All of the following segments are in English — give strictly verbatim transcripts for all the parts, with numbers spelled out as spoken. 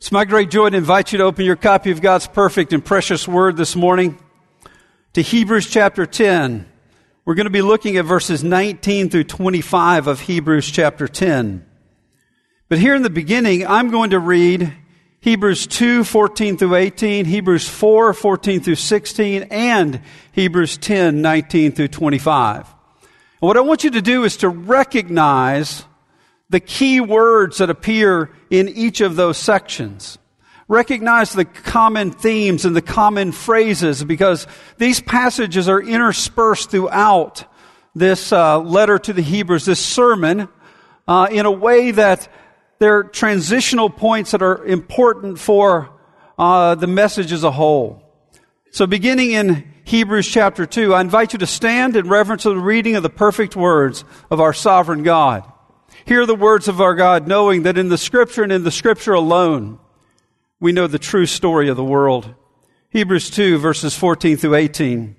It's my great joy to invite you to open your copy of God's perfect and precious word this morning to Hebrews chapter ten. We're going to be looking at verses nineteen through twenty-five of Hebrews chapter ten. But here in the beginning, I'm going to read Hebrews two, fourteen through eighteen, Hebrews four, fourteen through sixteen, and Hebrews ten, nineteen through twenty-five. And what I want you to do is to recognize the key words that appear in each of those sections. Recognize the common themes and the common phrases, because these passages are interspersed throughout this uh, letter to the Hebrews, this sermon, uh, in a way that they're transitional points that are important for uh, the message as a whole. So beginning in Hebrews chapter two, I invite you to stand in reverence of the reading of the perfect words of our sovereign God. Hear the words of our God, knowing that in the Scripture and in the Scripture alone, we know the true story of the world. Hebrews two, verses fourteen through eighteen.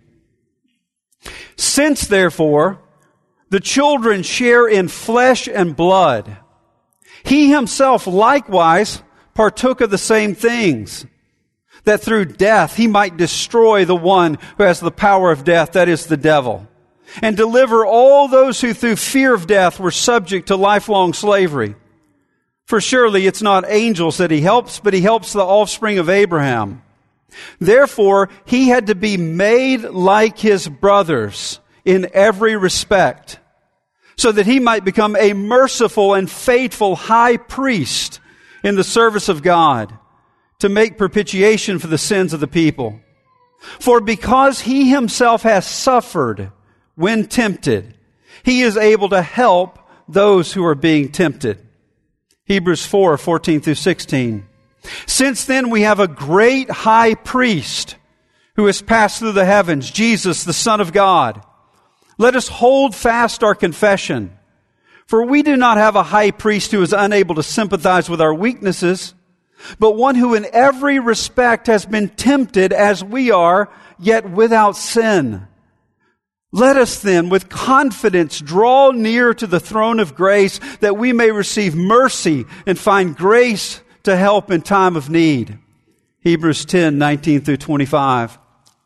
Since, therefore, the children share in flesh and blood, he himself likewise partook of the same things, that through death he might destroy the one who has the power of death, that is the devil, and deliver all those who through fear of death were subject to lifelong slavery. For surely it's not angels that he helps, but he helps the offspring of Abraham. Therefore, he had to be made like his brothers in every respect, so that he might become a merciful and faithful high priest in the service of God, to make propitiation for the sins of the people. For because he himself has suffered when tempted, he is able to help those who are being tempted. Hebrews four, fourteen through sixteen. Since then we have a great high priest who has passed through the heavens, Jesus, the Son of God. Let us hold fast our confession. For we do not have a high priest who is unable to sympathize with our weaknesses, but one who in every respect has been tempted as we are, yet without sin. Let us then with confidence draw near to the throne of grace, that we may receive mercy and find grace to help in time of need. Hebrews ten, nineteen through twenty-five.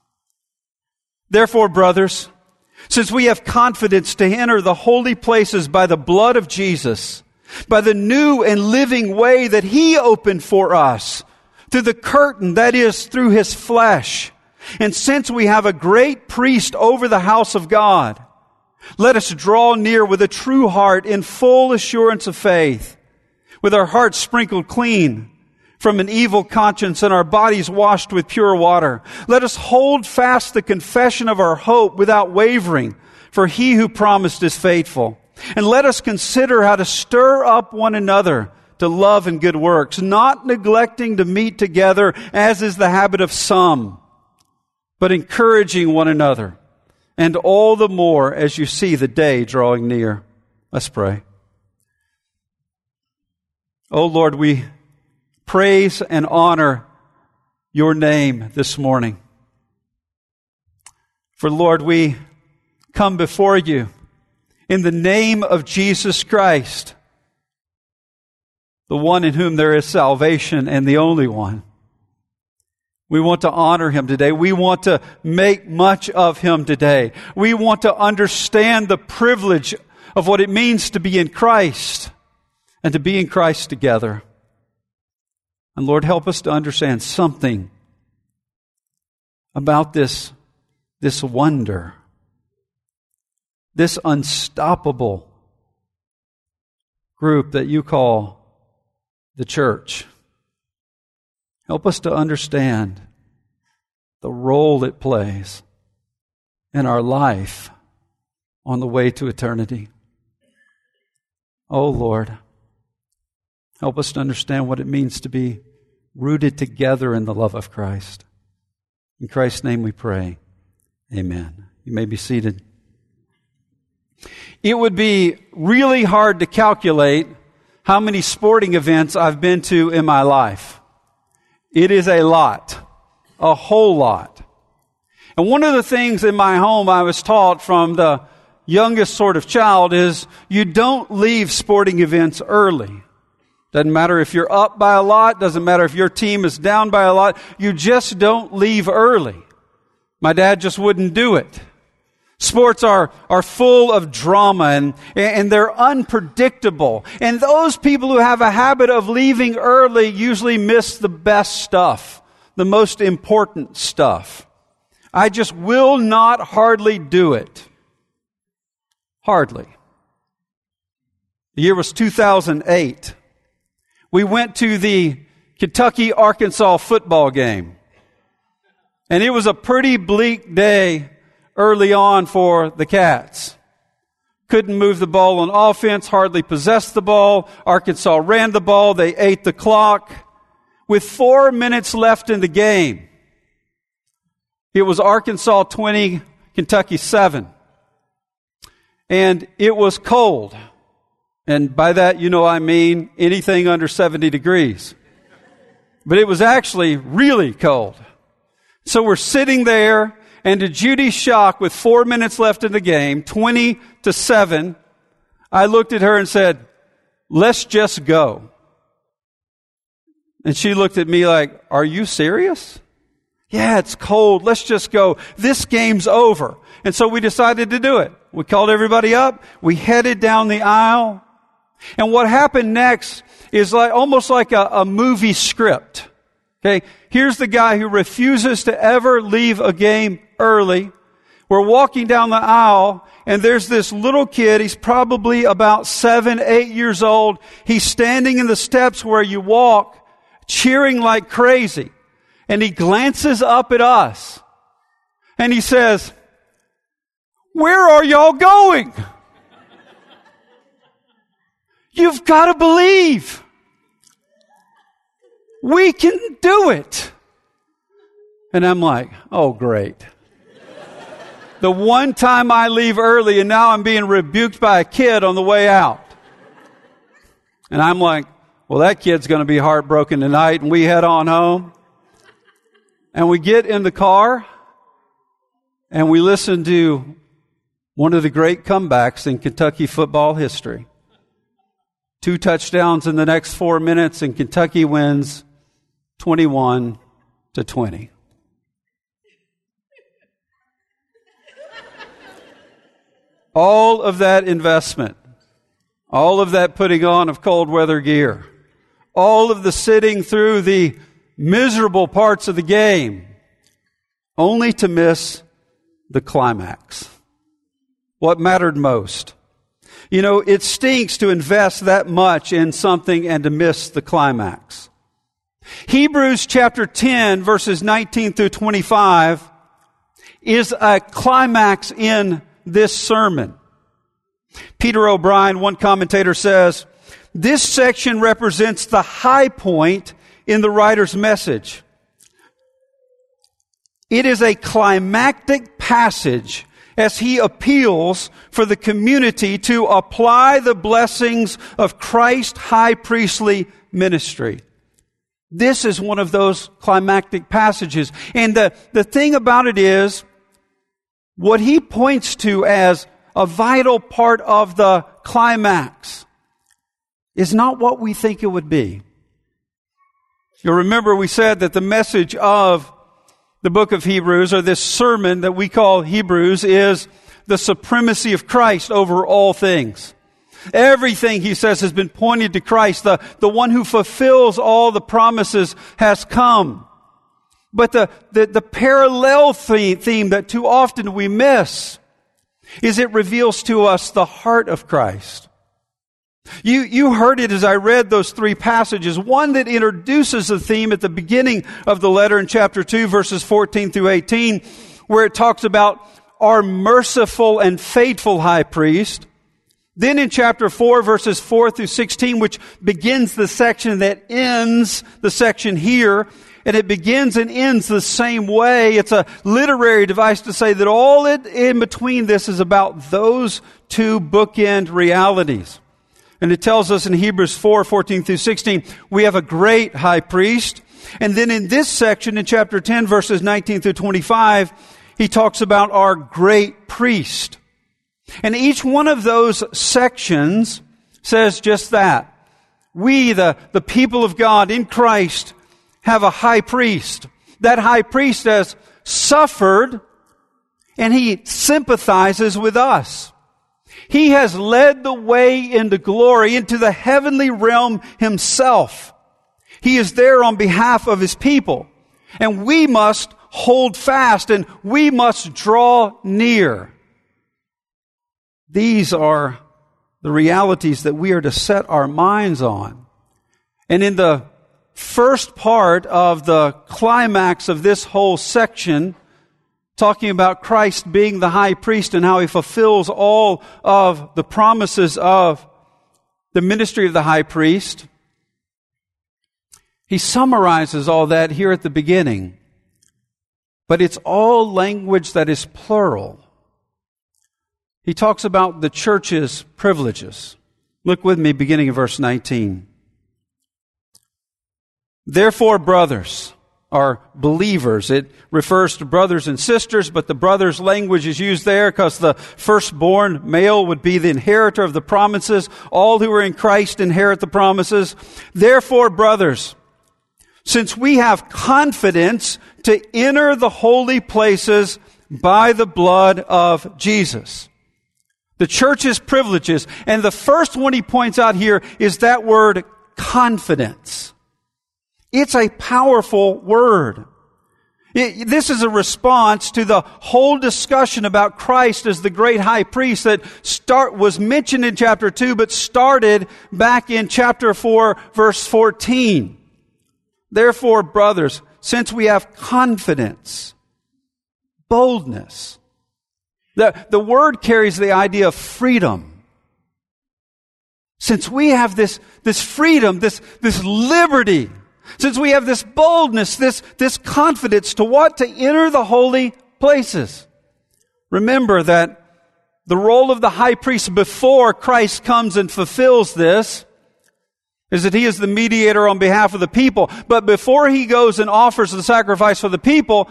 Therefore, brothers, since we have confidence to enter the holy places by the blood of Jesus, by the new and living way that he opened for us, through the curtain, that is, through his flesh, and since we have a great priest over the house of God, let us draw near with a true heart in full assurance of faith, with our hearts sprinkled clean from an evil conscience and our bodies washed with pure water. Let us hold fast the confession of our hope without wavering, for he who promised is faithful. And let us consider how to stir up one another to love and good works, not neglecting to meet together, as is the habit of some, but encouraging one another, and all the more as you see the day drawing near. Let's pray. Oh Lord, we praise and honor your name this morning. For Lord, we come before you in the name of Jesus Christ, the one in whom there is salvation and the only one. We want to honor him today. We want to make much of him today. We want to understand the privilege of what it means to be in Christ and to be in Christ together. And Lord, help us to understand something about this, this wonder, this unstoppable group that you call the church. Help us to understand the role it plays in our life on the way to eternity. Oh Lord, help us to understand what it means to be rooted together in the love of Christ. In Christ's name we pray. Amen. You may be seated. It would be really hard to calculate how many sporting events I've been to in my life. It is a lot, a whole lot. And one of the things in my home I was taught from the youngest sort of child is you don't leave sporting events early. Doesn't matter if you're up by a lot. Doesn't matter if your team is down by a lot. You just don't leave early. My dad just wouldn't do it. Sports are, are full of drama and, and they're unpredictable. And those people who have a habit of leaving early usually miss the best stuff, the most important stuff. I just will not hardly do it. Hardly. The year was two thousand eight. We went to the Kentucky-Arkansas football game. And it was a pretty bleak day early on for the Cats. Couldn't move the ball on offense, hardly possessed the ball. Arkansas ran the ball. They ate the clock. With four minutes left in the game, it was Arkansas twenty, Kentucky seven. And it was cold. And by that, you know I mean anything under seventy degrees. But it was actually really cold. So we're sitting there, and to Judy's shock, with four minutes left in the game, twenty to seven, I looked at her and said, "Let's just go." And she looked at me like, "Are you serious?" "Yeah, it's cold. Let's just go. This game's over." And so we decided to do it. We called everybody up. We headed down the aisle. And what happened next is like almost like a, a movie script. Okay, here's the guy who refuses to ever leave a game early. We're walking down the aisle, and there's this little kid. He's probably about seven, eight years old. He's standing in the steps where you walk, cheering like crazy. And he glances up at us, and he says, "Where are y'all going? You've got to believe. We can do it." And I'm like, oh, great. The one time I leave early, and now I'm being rebuked by a kid on the way out. And I'm like, well, that kid's going to be heartbroken tonight. And we head on home. And we get in the car, and we listen to one of the great comebacks in Kentucky football history. Two touchdowns in the next four minutes, and Kentucky wins twenty-one to twenty. All of that investment, all of that putting on of cold weather gear, all of the sitting through the miserable parts of the game, only to miss the climax. What mattered most? You know, it stinks to invest that much in something and to miss the climax. Hebrews chapter ten, verses nineteen through twenty-five, is a climax in this sermon. Peter O'Brien, one commentator, says, this section represents the high point in the writer's message. It is a climactic passage as he appeals for the community to apply the blessings of Christ's high priestly ministry. This is one of those climactic passages. And the, the thing about it is, what he points to as a vital part of the climax is not what we think it would be. You'll remember we said that the message of the book of Hebrews, or this sermon that we call Hebrews, is the supremacy of Christ over all things. Everything, he says, has been pointed to Christ. The, the one who fulfills all the promises has come. But the, the, the parallel theme, theme that too often we miss is it reveals to us the heart of Christ. You, you heard it as I read those three passages. One that introduces the theme at the beginning of the letter in chapter two, verses fourteen through eighteen, where it talks about our merciful and faithful high priest. Then in chapter four, verses four through sixteen, which begins the section that ends the section here, and it begins and ends the same way. It's a literary device to say that all in between this is about those two bookend realities. And it tells us in Hebrews four, fourteen through sixteen, we have a great high priest. And then in this section, in chapter ten, verses nineteen through twenty-five, he talks about our great priest. And each one of those sections says just that. we, the, the people of God in Christ, have a high priest. That high priest has suffered, and he sympathizes with us. He has led the way into glory, into the heavenly realm himself. He is there on behalf of his people. And we must hold fast, and we must draw near. These are the realities that we are to set our minds on. And in the first part of the climax of this whole section, talking about Christ being the high priest and how he fulfills all of the promises of the ministry of the high priest, he summarizes all that here at the beginning. But it's all language that is plural. He talks about the church's privileges. Look with me, beginning in verse nineteen. Therefore, brothers, are believers. It refers to brothers and sisters, but the brothers language is used there because the firstborn male would be the inheritor of the promises. All who are in Christ inherit the promises. Therefore, brothers, since we have confidence to enter the holy places by the blood of Jesus. The church's privileges. And the first one he points out here is that word confidence. It's a powerful word. It, this is a response to the whole discussion about Christ as the great high priest that start was mentioned in chapter two, but started back in chapter four, verse fourteen. Therefore, brothers, since we have confidence, boldness, the, the word carries the idea of freedom. Since we have this, this freedom, this, this liberty, since we have this boldness, this, this confidence to what? To enter the holy places. Remember that the role of the high priest before Christ comes and fulfills this is that he is the mediator on behalf of the people. But before he goes and offers the sacrifice for the people,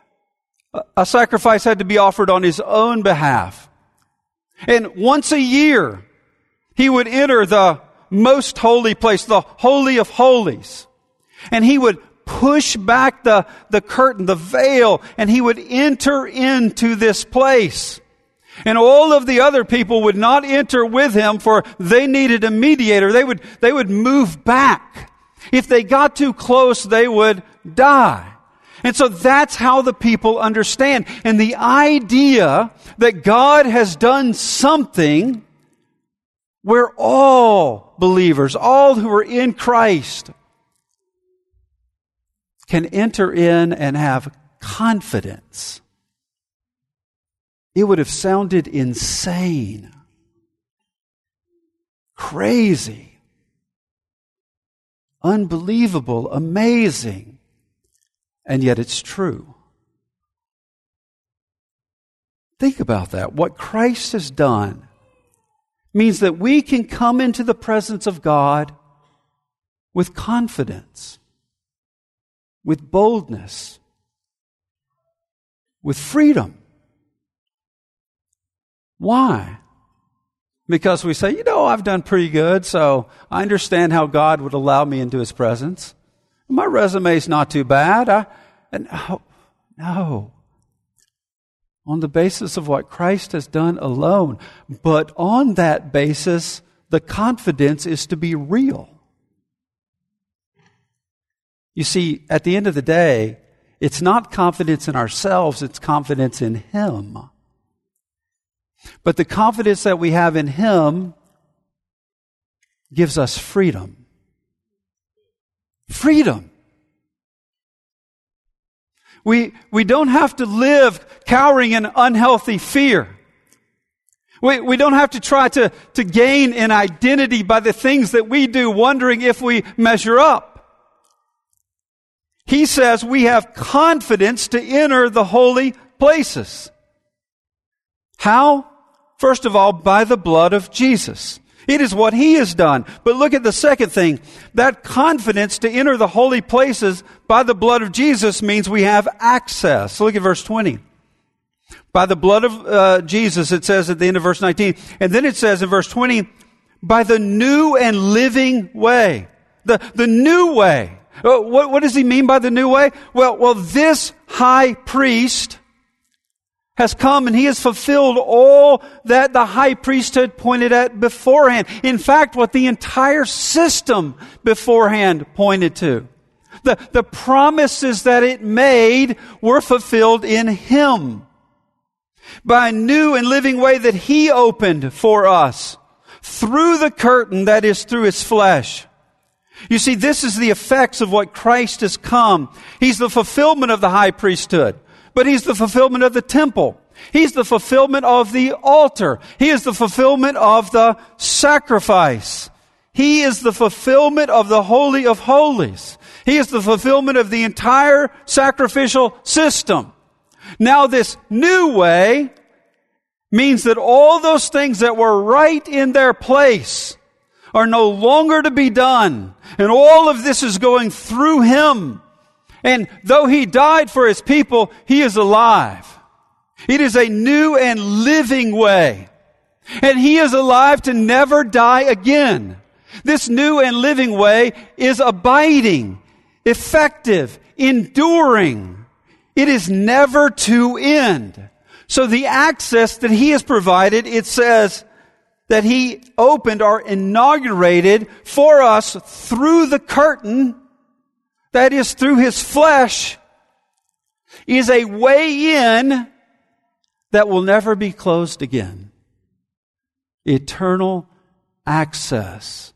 a sacrifice had to be offered on his own behalf. And once a year, he would enter the most holy place, the Holy of Holies. And he would push back the, the curtain, the veil, and he would enter into this place. And all of the other people would not enter with him, for they needed a mediator. They would, they would move back. If they got too close, they would die. And so that's how the people understand. And the idea that God has done something where all believers, all who are in Christ, can enter in and have confidence. It would have sounded insane, crazy, unbelievable, amazing, and yet it's true. Think about that. What Christ has done means that we can come into the presence of God with confidence, with boldness, with freedom. Why? Because we say, you know, I've done pretty good, so I understand how God would allow me into his presence. My resume's not too bad. I, and, oh, no. On the basis of what Christ has done alone. But on that basis, the confidence is to be real. You see, at the end of the day, it's not confidence in ourselves, it's confidence in him. But the confidence that we have in him gives us freedom. Freedom. We, we don't have to live cowering in unhealthy fear. We, we don't have to try to, to gain an identity by the things that we do, wondering if we measure up. He says we have confidence to enter the holy places. How? First of all, by the blood of Jesus. It is what he has done. But look at the second thing. That confidence to enter the holy places by the blood of Jesus means we have access. Look at verse twenty. By the blood of uh, Jesus, it says at the end of verse nineteen. And then it says in verse twenty, by the new and living way. The, the new way. What, what does he mean by the new way? Well, well, this high priest has come and he has fulfilled all that the high priesthood pointed at beforehand. In fact, what the entire system beforehand pointed to. The, the promises that it made were fulfilled in him. By a new and living way that he opened for us. Through the curtain that is through his flesh. You see, this is the effects of what Christ has come. He's the fulfillment of the high priesthood, but he's the fulfillment of the temple. He's the fulfillment of the altar. He is the fulfillment of the sacrifice. He is the fulfillment of the Holy of Holies. He is the fulfillment of the entire sacrificial system. Now this new way means that all those things that were right in their place are no longer to be done. And all of this is going through him. And though he died for his people, he is alive. It is a new and living way. And he is alive to never die again. This new and living way is abiding, effective, enduring. It is never to end. So the access that he has provided, it says, that he opened or inaugurated for us through the curtain, that is through his flesh, is a way in that will never be closed again. Eternal access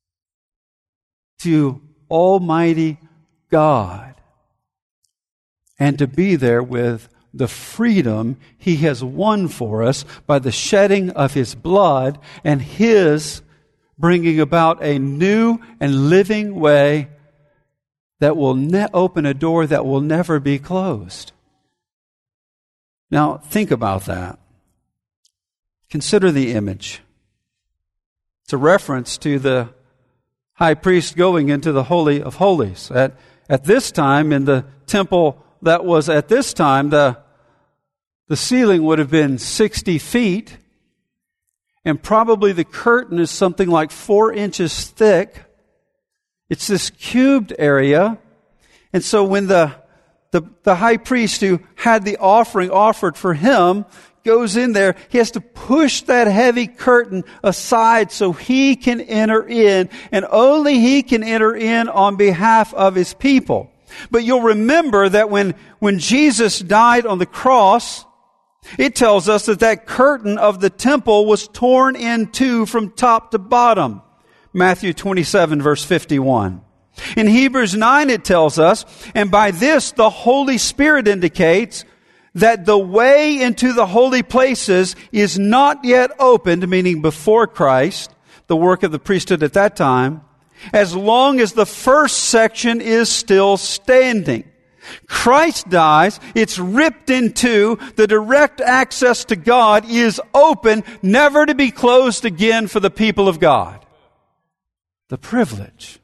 to Almighty God, and to be there with the freedom he has won for us by the shedding of his blood and his bringing about a new and living way that will ne- open a door that will never be closed. Now, think about that. Consider the image. It's a reference to the high priest going into the Holy of Holies. At, at this time, in the temple that was at this time, the, the ceiling would have been sixty feet, and probably the curtain is something like four inches thick. It's this cubed area. And so when the, the, the high priest who had the offering offered for him goes in there, he has to push that heavy curtain aside so he can enter in, and only he can enter in on behalf of his people. But you'll remember that when, when Jesus died on the cross, it tells us that that curtain of the temple was torn in two from top to bottom. Matthew twenty-seven, verse fifty-one. In Hebrews nine, it tells us, and by this the Holy Spirit indicates that the way into the holy places is not yet opened, meaning before Christ, the work of the priesthood at that time, as long as the first section is still standing. Christ dies, it's ripped in two, the direct access to God is open, never to be closed again for the people of God. The privilege.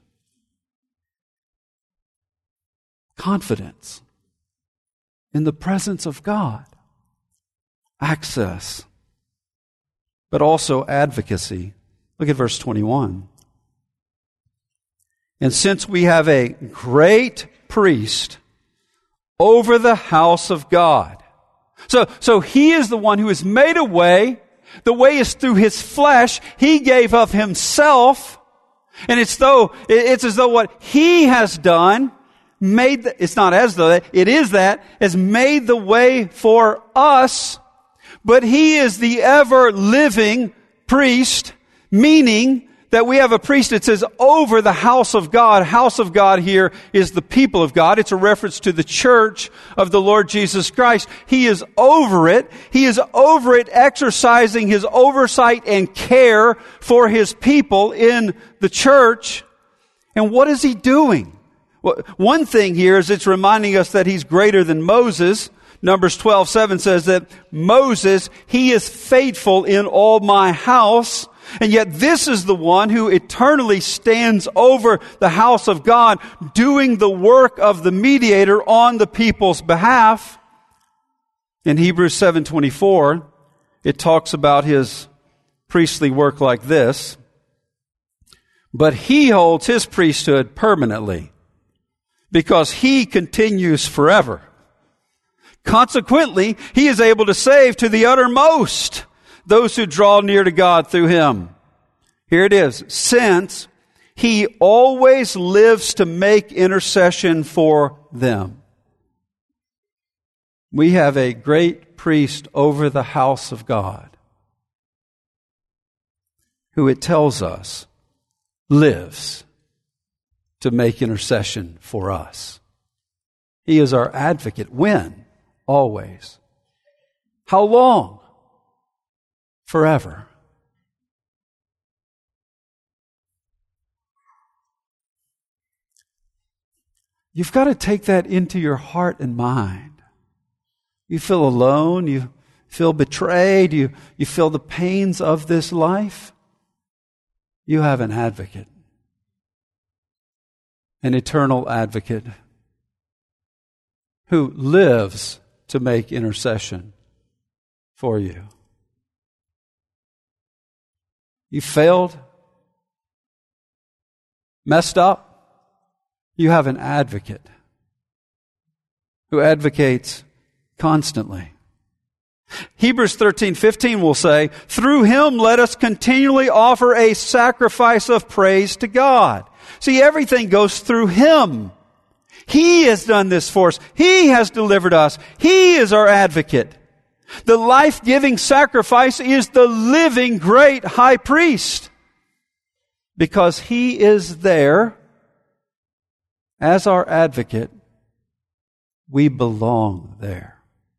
Confidence in the presence of God. Access. But also advocacy. Look at verse twenty-one. And since we have a great priest over the house of God. So, so he is the one who has made a way. The way is through his flesh. He gave of himself. And it's though, it's as though what he has done made, the, it's not as though, it is that, has made the way for us. But he is the ever-living priest, meaning that we have a priest that says over the house of God. House of God here is the people of God. It's a reference to the church of the Lord Jesus Christ. He is over it. He is over it, exercising his oversight and care for his people in the church. And what is he doing? Well, one thing here is it's reminding us that he's greater than Moses. Numbers twelve seven says that Moses, he is faithful in all my house. And yet this is the one who eternally stands over the house of God, doing the work of the mediator on the people's behalf. In Hebrews seven twenty-four, it talks about his priestly work like this. But he holds his priesthood permanently because he continues forever. Consequently, he is able to save to the uttermost those who draw near to God through him. Here it is. Since he always lives to make intercession for them. We have a great priest over the house of God, who it tells us lives to make intercession for us. He is our advocate. When? Always. How long? Forever. You've got to take that into your heart and mind. You feel alone, you feel betrayed, you, you feel the pains of this life. You have an advocate, an eternal advocate who lives to make intercession for you. You failed, messed up. You have an advocate who advocates constantly. Hebrews thirteen fifteen will say, through him let us continually offer a sacrifice of praise to God. See, everything goes through him. He has done this for us. He has delivered us. He is our advocate. The life-giving sacrifice is the living great high priest, because he is there as our advocate. We belong there.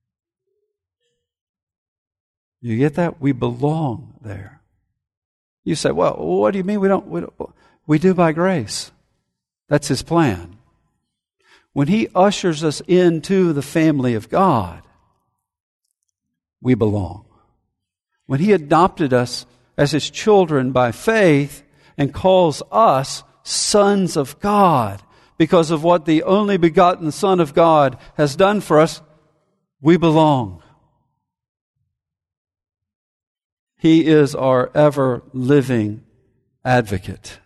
You get that? We belong there. You say, well, what do you mean we don't, we don't? We do by grace. That's his plan. When he ushers us into the family of God, we belong. When he adopted us as his children by faith and calls us sons of God because of what the only begotten Son of God has done for us, we belong. He is our ever-living advocate.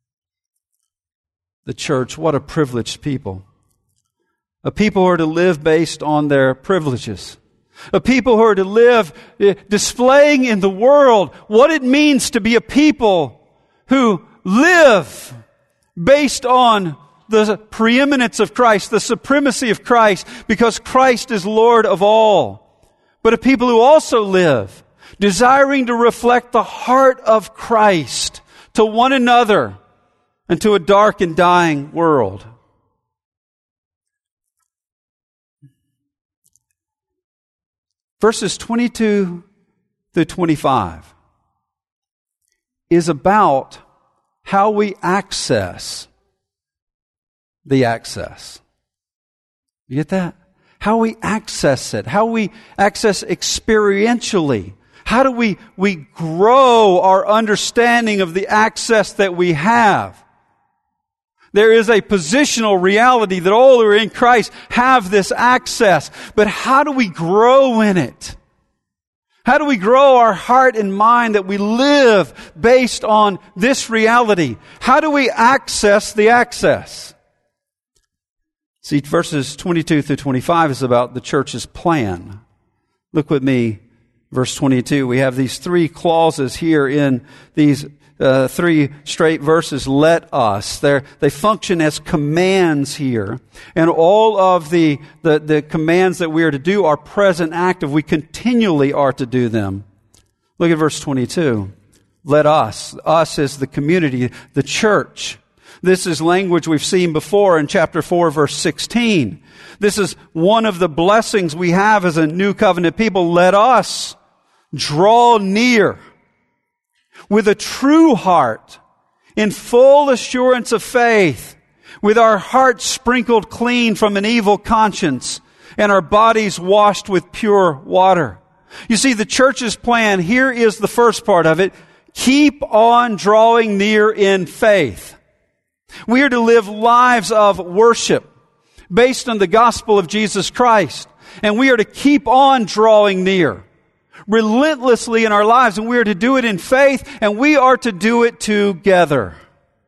The church, what a privileged people. A people who are to live based on their privileges. A people who are to live displaying in the world what it means to be a people who live based on the preeminence of Christ, the supremacy of Christ, because Christ is Lord of all. But a people who also live desiring to reflect the heart of Christ to one another and to a dark and dying world. Verses twenty-two through twenty-five is about how we access the access. You get that? How we access it. How we access experientially. How do we, we grow our understanding of the access that we have? There is a positional reality that all who are in Christ have this access. But how do we grow in it? How do we grow our heart and mind that we live based on this reality? How do we access the access? See, verses twenty-two through twenty-five is about the church's plan. Look with me, verse twenty-two. We have these three clauses here in these uh, three straight verses. Let us. They're, they function as commands here. And all of the, the, the commands that we are to do are present active. We continually are to do them. Look at verse twenty-two. Let us. Us is the community, the church. This is language we've seen before in chapter four, verse sixteen. This is one of the blessings we have as a new covenant people. Let us draw near with a true heart, in full assurance of faith, with our hearts sprinkled clean from an evil conscience and our bodies washed with pure water. You see, the church's plan, here is the first part of it. Keep on drawing near in faith. We are to live lives of worship based on the gospel of Jesus Christ. And we are to keep on drawing near relentlessly in our lives. And we are to do it in faith, and we are to do it together.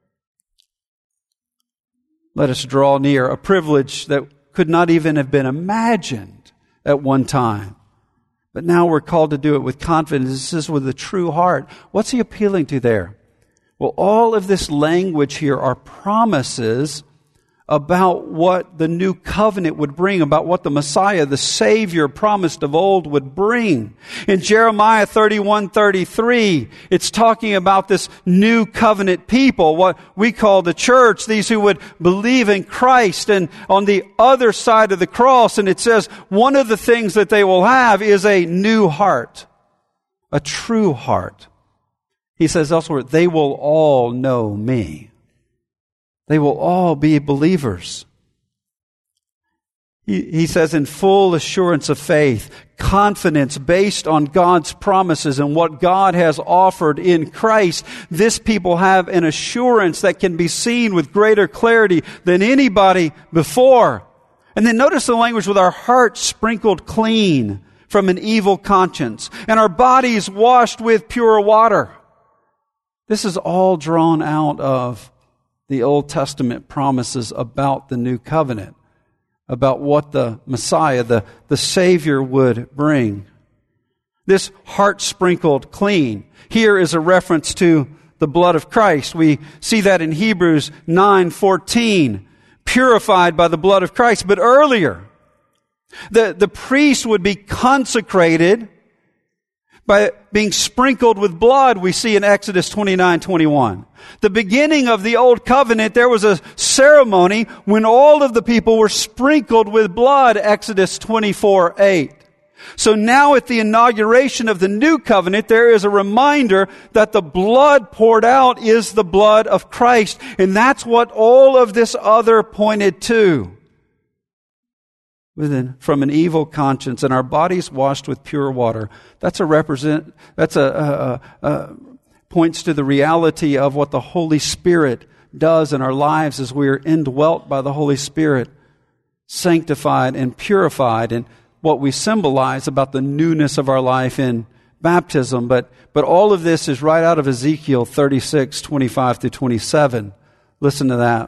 Let us draw near, a privilege that could not even have been imagined at one time. But now we're called to do it with confidence. This is with a true heart. What's he appealing to there? Well, all of this language here are promises about what the new covenant would bring, about what the Messiah, the Savior promised of old, would bring. In Jeremiah thirty-one thirty-three, it's talking about this new covenant people, what we call the church, these who would believe in Christ and on the other side of the cross. And it says one of the things that they will have is a new heart, a true heart. He says elsewhere, they will all know me. They will all be believers. He, he says in full assurance of faith, confidence based on God's promises and what God has offered in Christ, this people have an assurance that can be seen with greater clarity than anybody before. And then notice the language, with our hearts sprinkled clean from an evil conscience and our bodies washed with pure water. This is all drawn out of the Old Testament promises about the new covenant, about what the Messiah, the, the Savior, would bring. This heart sprinkled clean here is a reference to the blood of Christ. We see that in Hebrews nine fourteen, purified by the blood of Christ. But earlier, the, the priest would be consecrated by being sprinkled with blood, we see in Exodus twenty-nine twenty-one. The beginning of the Old Covenant, there was a ceremony when all of the people were sprinkled with blood, Exodus twenty-four eight. So now at the inauguration of the New Covenant, there is a reminder that the blood poured out is the blood of Christ. And that's what all of this other pointed to. Within, from an evil conscience, and our bodies washed with pure water. That's a represent. That's a, a, a, a points to the reality of what the Holy Spirit does in our lives as we are indwelt by the Holy Spirit, sanctified and purified, and what we symbolize about the newness of our life in baptism. But but all of this is right out of Ezekiel thirty-six twenty-five through twenty-seven. Listen to that.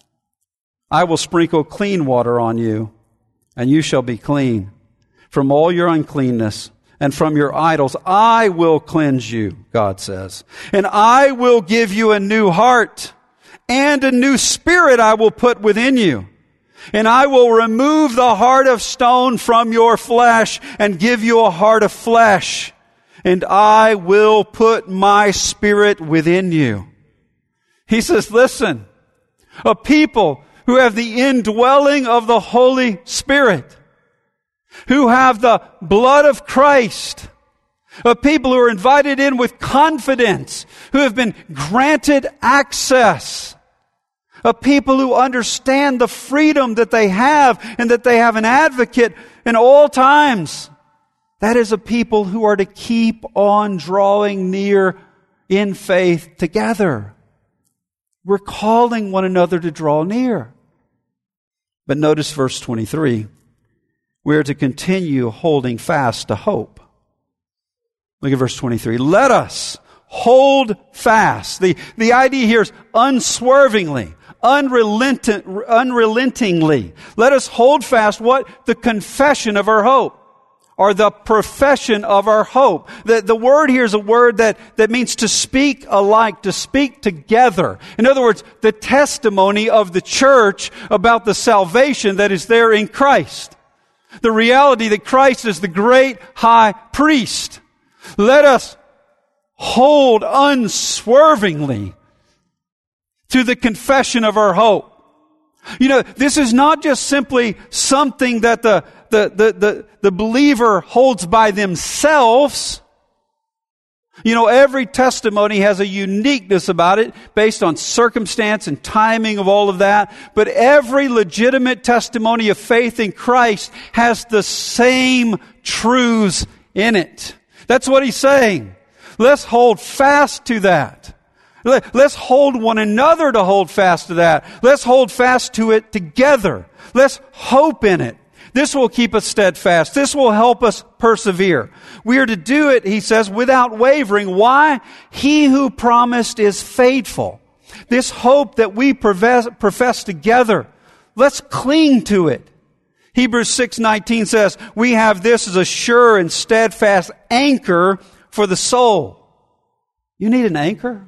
I will sprinkle clean water on you, and you shall be clean. From all your uncleanness and from your idols, I will cleanse you, God says. And I will give you a new heart, and a new spirit I will put within you. And I will remove the heart of stone from your flesh and give you a heart of flesh. And I will put my spirit within you. He says, listen, a people who have the indwelling of the Holy Spirit, who have the blood of Christ, a people who are invited in with confidence, who have been granted access, a people who understand the freedom that they have and that they have an advocate in all times. That is a people who are to keep on drawing near in faith together. We're calling one another to draw near. But notice verse twenty-three. We are to continue holding fast to hope. Look at verse twenty-three. Let us hold fast. The, the idea here is unswervingly, unrelenting, unrelentingly. Let us hold fast what? The confession of our hope. Or the profession of our hope. The, the word here is a word that, that means to speak alike, to speak together. In other words, the testimony of the church about the salvation that is there in Christ. The reality that Christ is the great high priest. Let us hold unswervingly to the confession of our hope. You know, this is not just simply something that the The, the, the, the believer holds by themselves. You know, every testimony has a uniqueness about it based on circumstance and timing of all of that. But every legitimate testimony of faith in Christ has the same truths in it. That's what he's saying. Let's hold fast to that. Let's hold one another to hold fast to that. Let's hold fast to it together. Let's hope in it. This will keep us steadfast. This will help us persevere. We are to do it, he says, without wavering. Why? He who promised is faithful. this hope that we profess, profess together, let's cling to it. Hebrews six nineteen says, we have this as a sure and steadfast anchor for the soul. You need an anchor?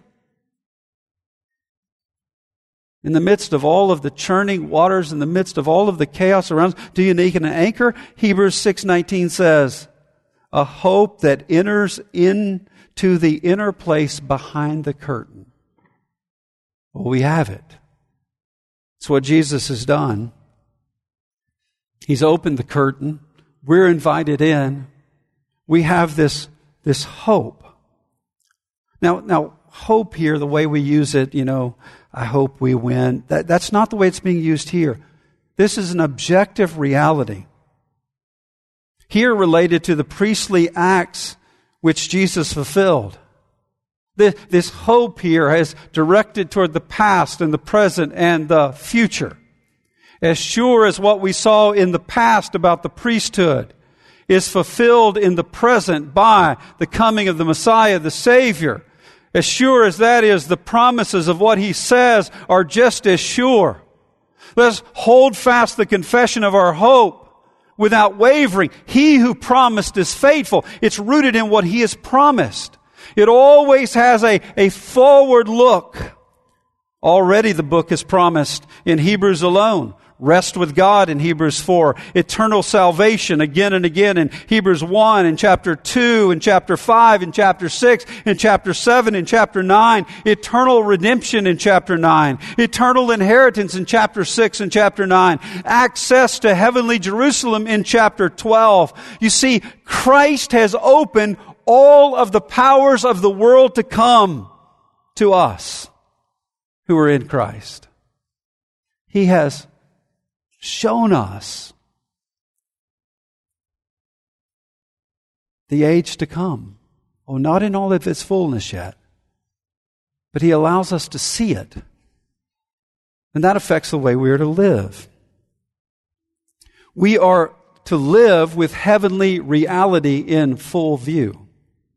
In the midst of all of the churning waters, in the midst of all of the chaos around us, do you need an anchor? Hebrews six nineteen says, a hope that enters into the inner place behind the curtain. Well, we have it. It's what Jesus has done. He's opened the curtain. We're invited in. We have this, this hope. Now, now, hope here, the way we use it, you know, I hope we win. That, that's not the way it's being used here. This is an objective reality. Here related to the priestly acts which Jesus fulfilled. This, this hope here is directed toward the past and the present and the future. As sure as what we saw in the past about the priesthood is fulfilled in the present by the coming of the Messiah, the Savior, as sure as that is, the promises of what He says are just as sure. Let's hold fast the confession of our hope without wavering. He who promised is faithful. It's rooted in what He has promised. It always has a, a forward look. Already the book is promised in Hebrews alone. Rest with God in Hebrews four. Eternal salvation again and again in Hebrews one, in chapter two, in chapter five, in chapter six, in chapter seven, in chapter nine. Eternal redemption in chapter nine. Eternal inheritance in chapter six and chapter nine. Access to heavenly Jerusalem in chapter twelve. You see, Christ has opened all of the powers of the world to come to us who are in Christ. He has shown us the age to come. Oh, not in all of its fullness yet, but He allows us to see it. And that affects the way we are to live. We are to live with heavenly reality in full view.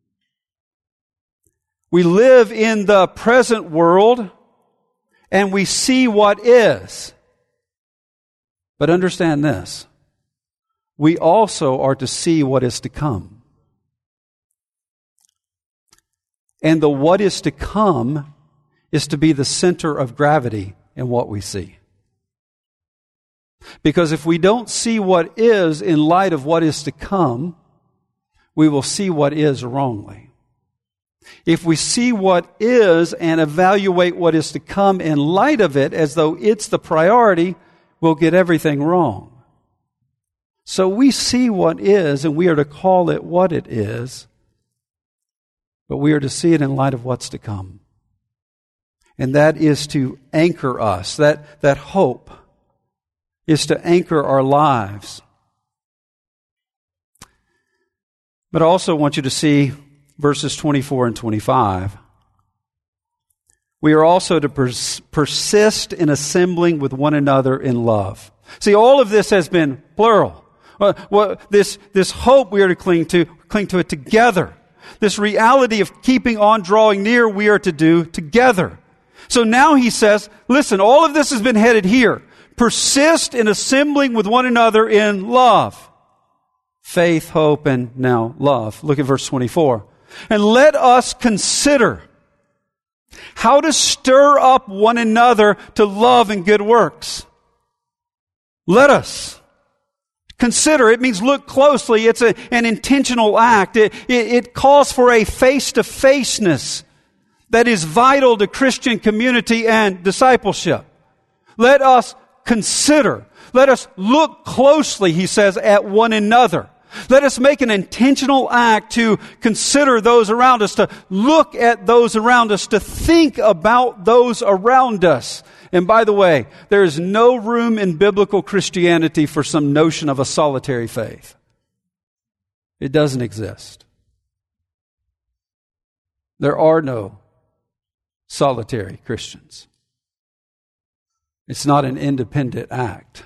We live in the present world and we see what is. But understand this, we also are to see what is to come. And the what is to come is to be the center of gravity in what we see. Because if we don't see what is in light of what is to come, we will see what is wrongly. If we see what is and evaluate what is to come in light of it as though it's the priority, we'll get everything wrong. So we see what is, and we are to call it what it is, but we are to see it in light of what's to come. And that is to anchor us. That, that hope is to anchor our lives. But I also want you to see verses twenty-four and twenty-five. We are also to pers- persist in assembling with one another in love. See, all of this has been plural. Uh, well, this, this hope we are to cling to, cling to it together. This reality of keeping on drawing near we are to do together. So now he says, listen, all of this has been headed here. Persist in assembling with one another in love. Faith, hope, and now love. Look at verse twenty-four. And let us consider how to stir up one another to love and good works. Let us consider. It means look closely. It's a, an intentional act. It, it, it calls for a face-to-faceness that is vital to Christian community and discipleship. Let us consider. Let us look closely, he says, at one another. Let us make an intentional act to consider those around us, to look at those around us, to think about those around us. And by the way, there is no room in biblical Christianity for some notion of a solitary faith. It doesn't exist. There are no solitary Christians. It's not an independent act.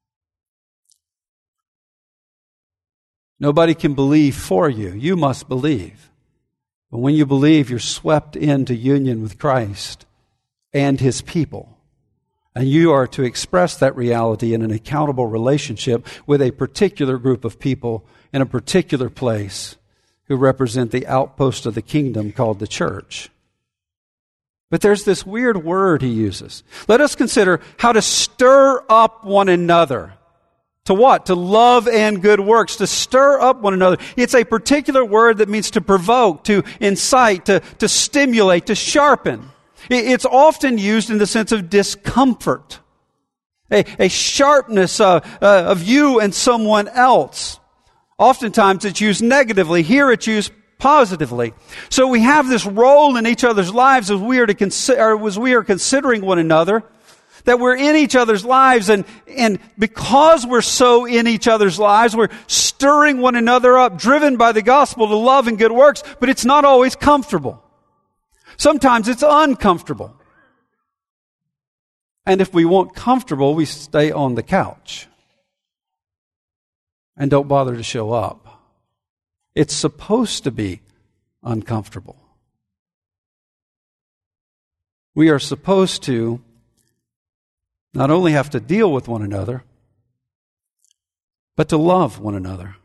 Nobody can believe for you. You must believe. But when you believe, you're swept into union with Christ. and His people. And you are to express that reality in an accountable relationship with a particular group of people in a particular place who represent the outpost of the kingdom called the church. But there's this weird word he uses. Let us consider how to stir up one another. To what? To love and good works. To stir up one another. It's a particular word that means to provoke, to incite, to, to stimulate, to sharpen. It's often used in the sense of discomfort. A, a sharpness uh, uh, of you and someone else. Oftentimes it's used negatively. Here it's used positively. So we have this role in each other's lives as we are to consider, as we are considering one another, that we're in each other's lives, and, and because we're so in each other's lives, we're stirring one another up, driven by the gospel to love and good works, but it's not always comfortable. Sometimes it's uncomfortable. And if we want comfortable, we stay on the couch and don't bother to show up. It's supposed to be uncomfortable. We are supposed to not only have to deal with one another, but to love one another.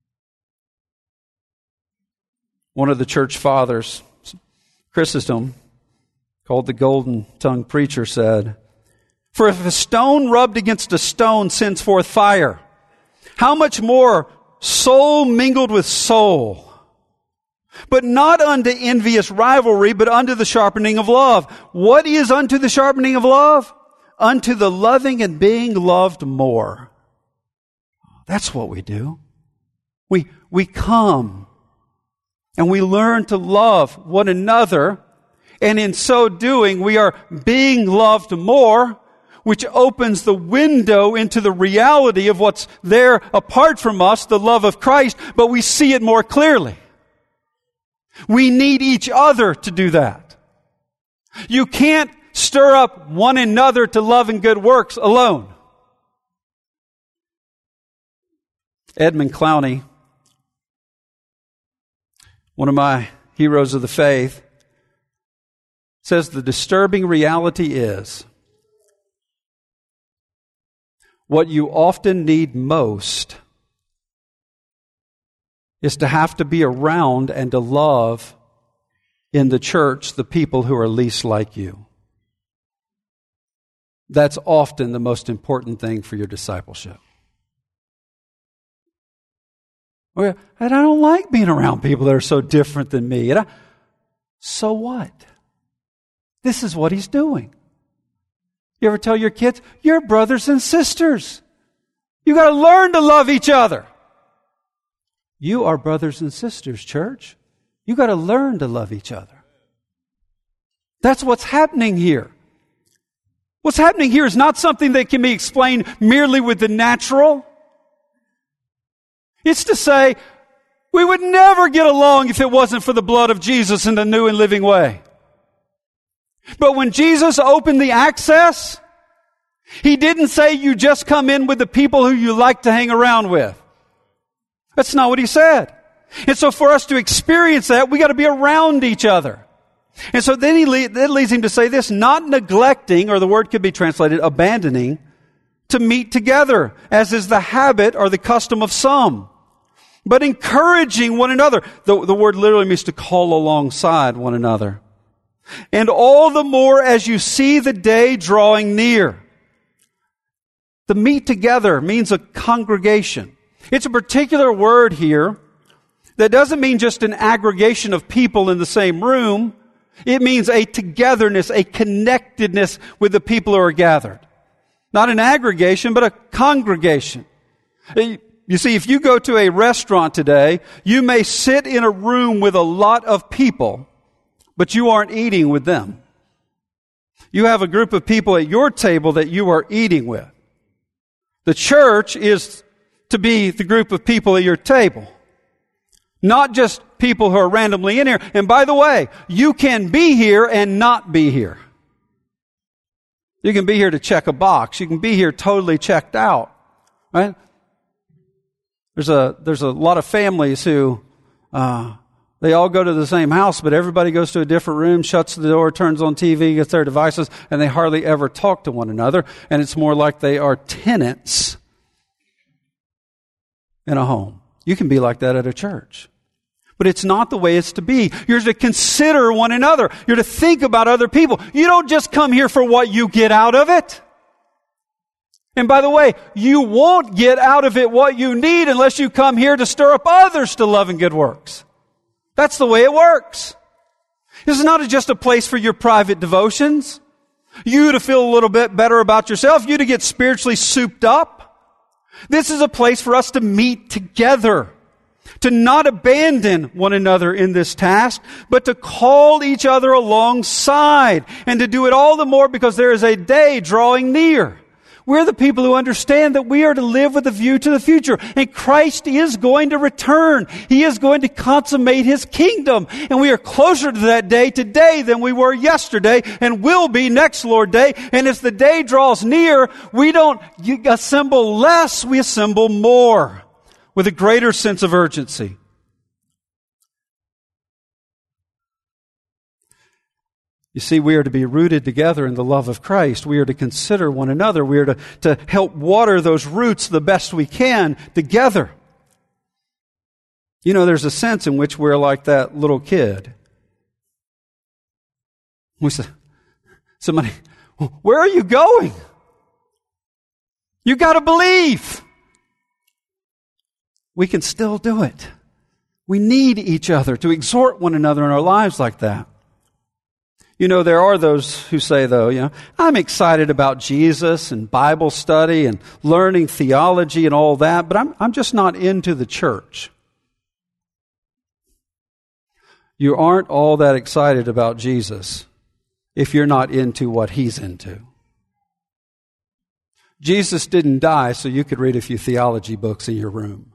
One of the church fathers, Chrysostom, called the Golden Tongued Preacher, said, "For if a stone rubbed against a stone sends forth fire, how much more soul mingled with soul? But not unto envious rivalry, but unto the sharpening of love. What is unto the sharpening of love? Unto the loving and being loved more." That's what we do. We, we come and we learn to love one another, and in so doing we are being loved more, which opens the window into the reality of what's there apart from us, the love of Christ, but we see it more clearly. We need each other to do that. You can't stir up one another to love and good works alone. Edmund Clowney, one of my heroes of the faith, says the disturbing reality is what you often need most is to have to be around and to love in the church the people who are least like you. That's often the most important thing for your discipleship. And I don't like being around people that are so different than me. And I, so what? This is what He's doing. You ever tell your kids, you're brothers and sisters. You got to learn to love each other. You are brothers and sisters, church. You got to learn to love each other. That's what's happening here. What's happening here is not something that can be explained merely with the natural. It's to say, we would never get along if it wasn't for the blood of Jesus in the new and living way. But when Jesus opened the access, He didn't say you just come in with the people who you like to hang around with. That's not what He said. And so for us to experience that, we got to be around each other. And so then he le- that leads him to say this, not neglecting, or the word could be translated abandoning, to meet together, as is the habit or the custom of some, but encouraging one another. The, the word literally means to call alongside one another. And all the more as you see the day drawing near. The meet together means a congregation. It's a particular word here that doesn't mean just an aggregation of people in the same room. It means a togetherness, a connectedness with the people who are gathered. Not an aggregation, but a congregation. You see, if you go to a restaurant today, you may sit in a room with a lot of people, but you aren't eating with them. You have a group of people at your table that you are eating with. The church is to be the group of people at your table. Not just people who are randomly in here. And by the way, you can be here and not be here. You can be here to check a box. You can be here totally checked out. Right? There's a there's a lot of families who uh, They all go to the same house, but everybody goes to a different room, shuts the door, turns on T V, gets their devices, and they hardly ever talk to one another. And it's more like they are tenants in a home. You can be like that at a church. But it's not the way it's to be. You're to consider one another. You're to think about other people. You don't just come here for what you get out of it. And by the way, you won't get out of it what you need unless you come here to stir up others to love and good works. That's the way it works. This is not just a place for your private devotions. You to feel a little bit better about yourself. You to get spiritually souped up. This is a place for us to meet together. To not abandon one another in this task, but to call each other alongside. And to do it all the more because there is a day drawing near. We're the people who understand that we are to live with a view to the future. And Christ is going to return. He is going to consummate His kingdom. And we are closer to that day today than we were yesterday and will be next Lord Day. And as the day draws near, we don't assemble less, we assemble more with a greater sense of urgency. You see, we are to be rooted together in the love of Christ. We are to consider one another. We are to, to help water those roots the best we can together. You know, there's a sense in which we're like that little kid. We say, somebody, where are you going? You got to believe. We can still do it. We need each other to exhort one another in our lives like that. You know, there are those who say, though, you know, I'm excited about Jesus and Bible study and learning theology and all that, but I'm, I'm just not into the church. You aren't all that excited about Jesus if you're not into what He's into. Jesus didn't die so you could read a few theology books in your room.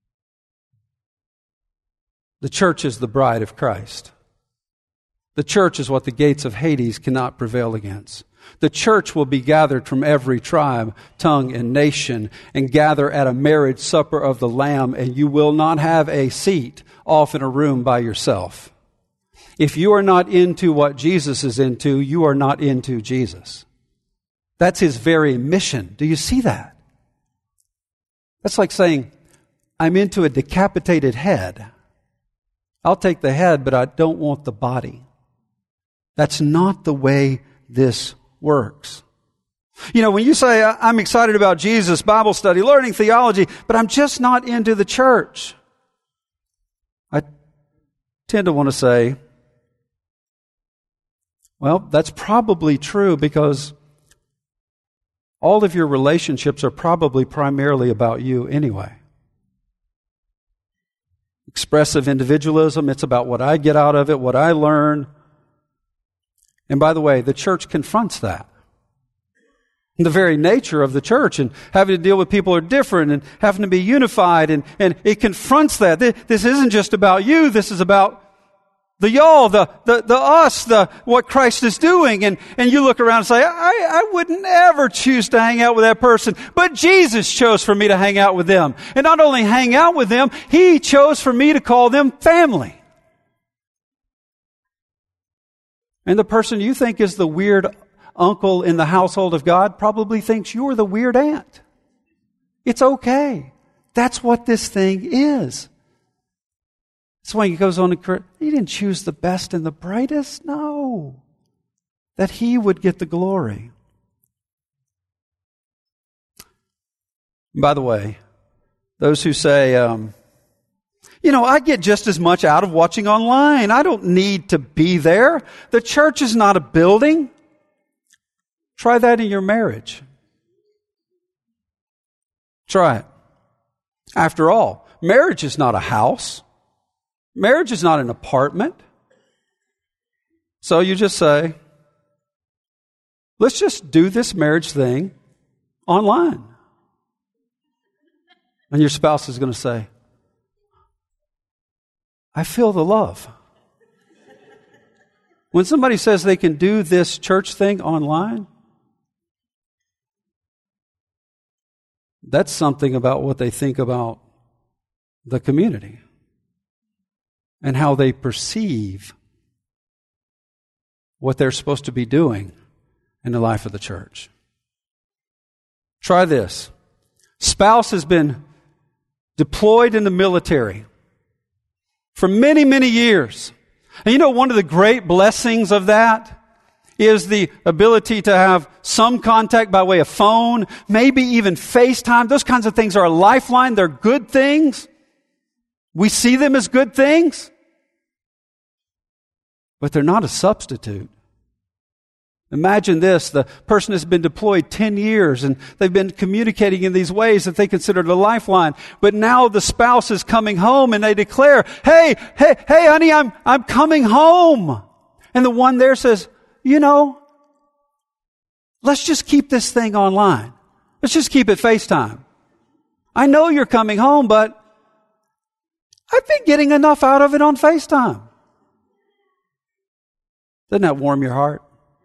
The church is the bride of Christ. The church is what the gates of Hades cannot prevail against. The church will be gathered from every tribe, tongue, and nation and gather at a marriage supper of the Lamb, and you will not have a seat off in a room by yourself. If you are not into what Jesus is into, you are not into Jesus. That's His very mission. Do you see that? That's like saying, I'm into a decapitated head. I'll take the head, but I don't want the body. That's not the way this works. You know, when you say, I'm excited about Jesus, Bible study, learning theology, but I'm just not into the church, I tend to want to say, well, that's probably true because all of your relationships are probably primarily about you anyway. Expressive individualism, it's about what I get out of it, what I learn. And by the way, the church confronts that. The very nature of the church and having to deal with people who are different and having to be unified, and, and it confronts that. This isn't just about you, this is about the y'all, the, the, the us, the what Christ is doing. And, and you look around and say, I, I wouldn't ever choose to hang out with that person, but Jesus chose for me to hang out with them. And not only hang out with them, He chose for me to call them family. And the person you think is the weird uncle in the household of God probably thinks you're the weird aunt. It's okay. That's what this thing is. That's why He goes on to correct. He didn't choose the best and the brightest. No. That He would get the glory. By the way, those who say, um, you know, I get just as much out of watching online. I don't need to be there. The church is not a building. Try that in your marriage. Try it. After all, marriage is not a house. Marriage is not an apartment. So you just say, let's just do this marriage thing online. And your spouse is going to say, I feel the love. When somebody says they can do this church thing online, that's something about what they think about the community. and how they perceive what they're supposed to be doing in the life of the church. Try this. Spouse has been deployed in the military for many, many years. And you know, one of the great blessings of that is the ability to have some contact by way of phone, maybe even FaceTime. Those kinds of things are a lifeline. They're good things. We see them as good things. But they're not a substitute. Imagine this, the person has been deployed ten years and they've been communicating in these ways that they considered a lifeline. But now the spouse is coming home and they declare, hey, hey, hey, honey, I'm, I'm coming home. And the one there says, you know, let's just keep this thing online. Let's just keep it FaceTime. I know you're coming home, but I've been getting enough out of it on FaceTime. Doesn't that warm your heart?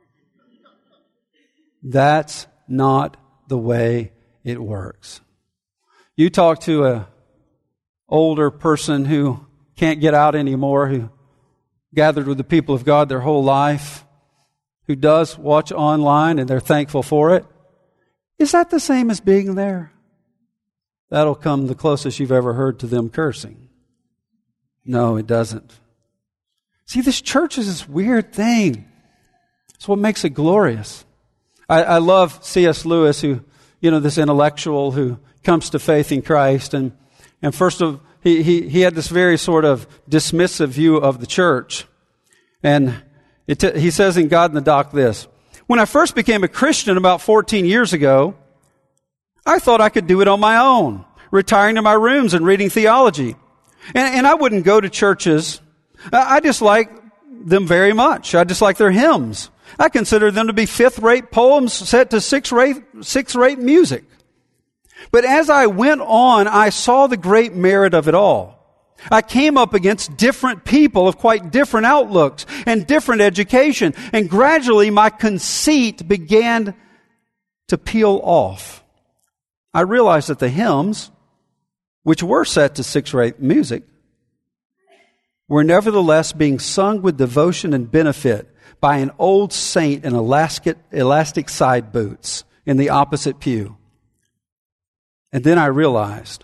That's not the way it works. You talk to an older person who can't get out anymore, who gathered with the people of God their whole life, who does watch online and they're thankful for it. Is that the same as being there? That'll come the closest you've ever heard to them cursing. No, it doesn't. See, this church is this weird thing. It's what makes it glorious. I, I love C S Lewis, who, you know, this intellectual who comes to faith in Christ. And, and first of, he, he, he had this very sort of dismissive view of the church. And it t- he says in God in the Dock this: when I first became a Christian about fourteen years ago, I thought I could do it on my own, retiring to my rooms and reading theology. And, and I wouldn't go to churches. I dislike them very much. I dislike their hymns. I consider them to be fifth-rate poems set to sixth-rate, sixth-rate music. But as I went on, I saw the great merit of it all. I came up against different people of quite different outlooks and different education, and gradually my conceit began to peel off. I realized that the hymns, which were set to sixth-rate music, were nevertheless being sung with devotion and benefit by an old saint in elastic, elastic side boots in the opposite pew. And then I realized,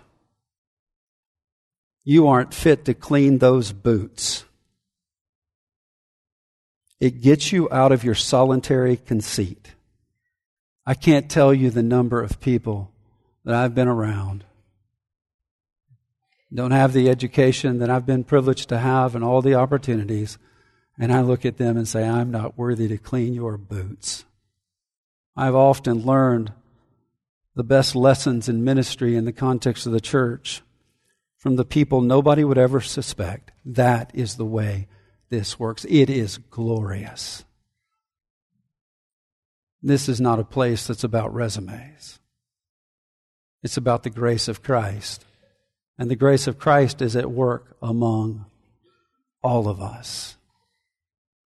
you aren't fit to clean those boots. It gets you out of your solitary conceit. I can't tell you the number of people that I've been around, don't have the education that I've been privileged to have and all the opportunities, and I look at them and say, I'm not worthy to clean your boots. I've often learned the best lessons in ministry in the context of the church from the people nobody would ever suspect. That is the way this works. It is glorious. This is not a place that's about resumes. It's about the grace of Christ. And the grace of Christ is at work among all of us.